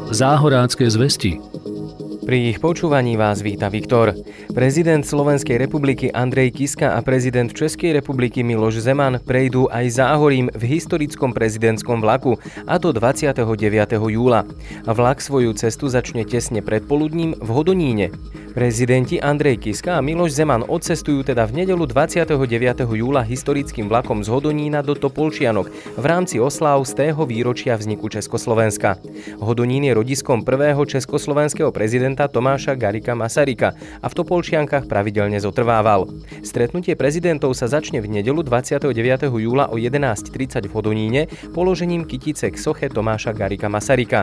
Záhorácké zvesti. Pri ich počúvaní vás víta Viktor. Prezident Slovenskej republiky Andrej Kiska a prezident Českej republiky Miloš Zeman prejdú aj Záhorím v historickom prezidentskom vlaku, a to 29. júla. Vlak svoju cestu začne tesne predpoludním v Hodoníne. Prezidenti Andrej Kiska a Miloš Zeman odcestujú teda v nedeľu 29. júla historickým vlakom z Hodonína do Topolčianok v rámci osláv z tého výročia vzniku Československa. Hodonín je rodiskom prvého československého prezidenta Tomáša Garrigua Masaryka a v Topolčiankach pravidelne zotrvával. Stretnutie prezidentov sa začne v nedeľu 29. júla o 11:30 v Hodoníne položením kytice k soche Tomáša Garrigua Masaryka.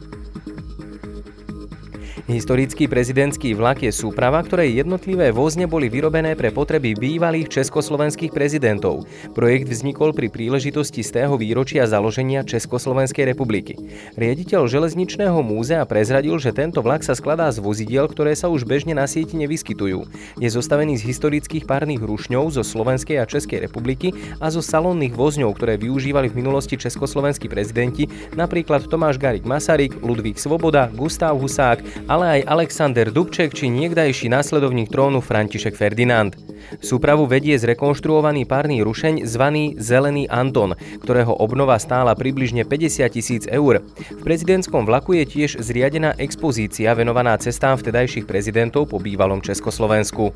Historický prezidentský vlak je súprava, ktorej jednotlivé vozne boli vyrobené pre potreby bývalých československých prezidentov. Projekt vznikol pri príležitosti z tého výročia založenia Československej republiky. Riaditeľ železničného múzea prezradil, že tento vlak sa skladá z vozidiel, ktoré sa už bežne na sieti nevyskytujú. Je zostavený z historických párnych rušňov zo Slovenskej a Českej republiky a zo salónnych vozňov, ktoré využívali v minulosti československí prezidenti, napríklad Tomáš Garrigue Masaryk, Ludvík Svoboda, Gustav Husák, ale aj Alexander Dubček či niekdajší následovník trónu František Ferdinand. Súpravu vedie zrekonštruovaný párny rušeň zvaný Zelený Anton, ktorého obnova stála približne 50 000 eur. V prezidentskom vlaku je tiež zriadená expozícia venovaná cestám vtedajších prezidentov po bývalom Československu.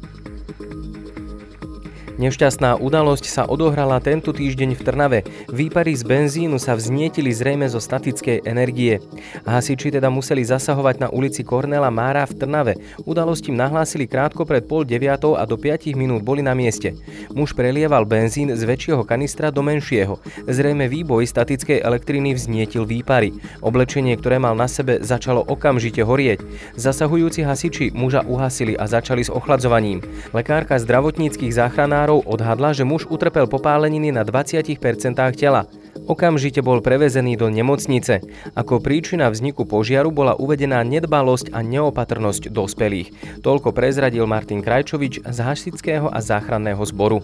Nešťastná udalosť sa odohrala tento týždeň v Trnave. Výpary z benzínu sa vznietili zrejme zo statickej energie. Hasiči teda museli zasahovať na ulici Kornéla Mára v Trnave. Udalosť im nahlásili krátko pred 8:30 a do 5 minút boli na mieste. Muž prelieval benzín z väčšieho kanistra do menšieho. Zrejme výboj statickej elektriny vznietil výpary. Oblečenie, ktoré mal na sebe, začalo okamžite horieť. Zasahujúci hasiči muža uhasili a začali s ochladzovaním. Lekárka zdravotníckych záchranárov odhadla, že muž utrpel popáleniny na 20% tela. Okamžite bol prevezený do nemocnice. Ako príčina vzniku požiaru bola uvedená nedbalosť a neopatrnosť dospelých. Toľko prezradil Martin Krajčovič z Hasičského a záchranného zboru.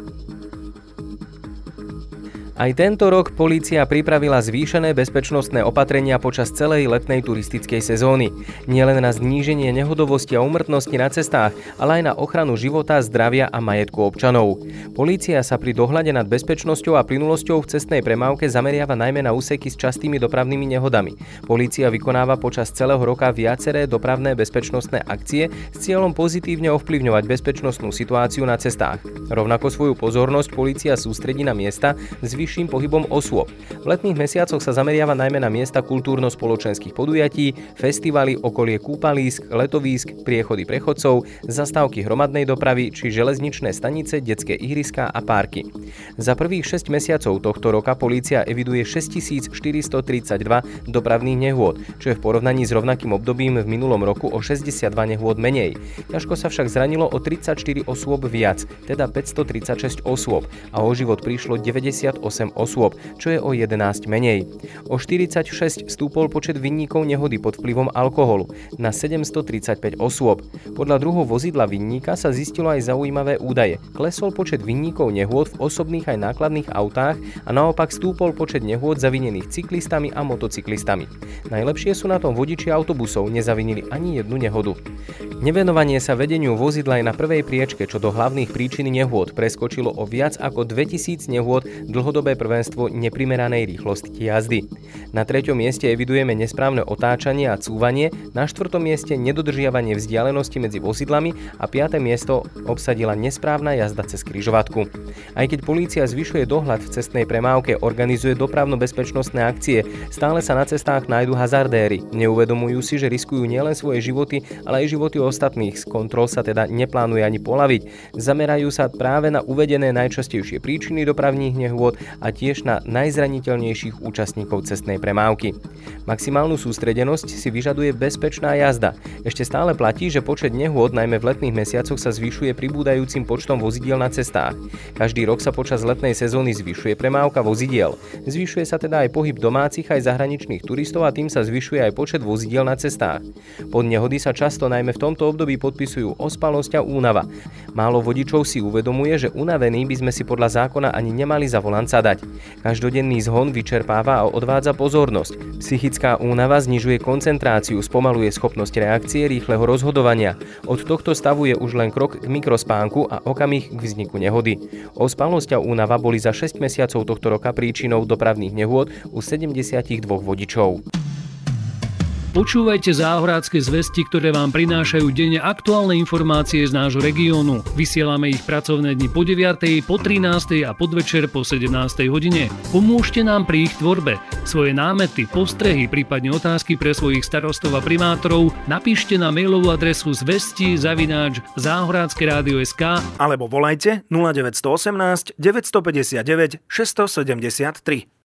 Aj tento rok polícia pripravila zvýšené bezpečnostné opatrenia počas celej letnej turistickej sezóny. Nielen na zníženie nehodovosti a úmrtnosti na cestách, ale aj na ochranu života, zdravia a majetku občanov. Polícia sa pri dohľade nad bezpečnosťou a plynulosťou v cestnej premávke zameriava najmä na úseky s častými dopravnými nehodami. Polícia vykonáva počas celého roka viaceré dopravné bezpečnostné akcie s cieľom pozitívne ovplyvňovať bezpečnostnú situáciu na cestách. Rovnako svoju pozornosť polícia sústredí na miesta s vyšším pohybom osôb. V letných mesiacoch sa zameriava najmä na miesta kultúrno-spoločenských podujatí, festivaly, okolie kúpalísk, letovísk, priechody prechodcov, zastávky hromadnej dopravy či železničné stanice, detské ihriská a parky. Za prvých 6 mesiacov tohto roka polícia eviduje 6432 dopravných nehôd, čo je v porovnaní s rovnakým obdobím v minulom roku o 62 nehôd menej. Ťažko sa však zranilo o 34 osôb viac, teda 536 osôb, a o život prišlo 98 osôb, čo je o 11 menej. O 46 stúpol počet vinníkov nehody pod vplyvom alkoholu na 735 osôb. Podľa druhov vozidla vinníka sa zistilo aj zaujímavé údaje. Klesol počet vinníkov nehôd v osobných aj nákladných autách a naopak stúpol počet nehôd zavinených cyklistami a motocyklistami. Najlepšie sú na tom vodiči autobusov, nezavinili ani jednu nehodu. Nevenovanie sa vedeniu vozidla je na prvej priečke, čo do hlavných príčin nehôd preskočilo o viac ako 2000 nehôd dlhodobé prvenstvo neprimeranej rýchlosti jazdy. Na 3. mieste evidujeme nesprávne otáčanie a cúvanie, na 4. mieste nedodržiavanie vzdialenosti medzi vozidlami a 5. miesto obsadila nesprávna jazda cez križovatku. Aj keď polícia zvyšuje dohľad v cestnej premávke, organizuje dopravno-bezpečnostné akcie, stále sa na cestách nájdu hazardéri. Neuvedomujú si, že riskujú nielen svoje životy, ale aj životy ostatných. Z kontrol sa teda neplánuje ani poľaviť. Zamerajú sa práve na uvedené najčastejšie príčiny dopravných nehôd a tiež na najzraniteľnejších účastníkov cestnej premávky. Maximálnu sústredenosť si vyžaduje bezpečná jazda. Ešte stále platí, že počet nehôd najmä v letných mesiacoch sa zvyšuje pribúdajúcim počtom vozidiel na cestách. Každý rok sa počas letnej sezóny zvyšuje premávka vozidiel. Zvyšuje sa teda aj pohyb domácich aj zahraničných turistov a tým sa zvyšuje aj počet vozidiel na cestách. Pod nehody sa často najmä v tomto období podpisujú ospalosť a únava. Málo vodičov si uvedomuje, že unavení by sme si podľa zákona ani nemali za volant nasadať. Každodenný zhon vyčerpáva a odvádza pozornosť. Psychická únava znižuje koncentráciu, spomaluje schopnosť reakcie, rýchleho rozhodovania. Od tohto stavu je už len krok k mikrospánku a okamih k vzniku nehody. Ospalosť a únava boli za 6 mesiacov tohto roka príčinou dopravných nehôd u 72 vodičov. Počúvajte záhorádske zvesti, ktoré vám prinášajú denne aktuálne informácie z nášho regiónu. Vysielame ich pracovné dni po 9., po 13. a podvečer po 17. hodine. Pomôžte nám pri ich tvorbe. Svoje námety, postrehy, prípadne otázky pre svojich starostov a primátorov napíšte na mailovú adresu zvesti@záhoradskerádio.sk alebo volajte 0918 959 673.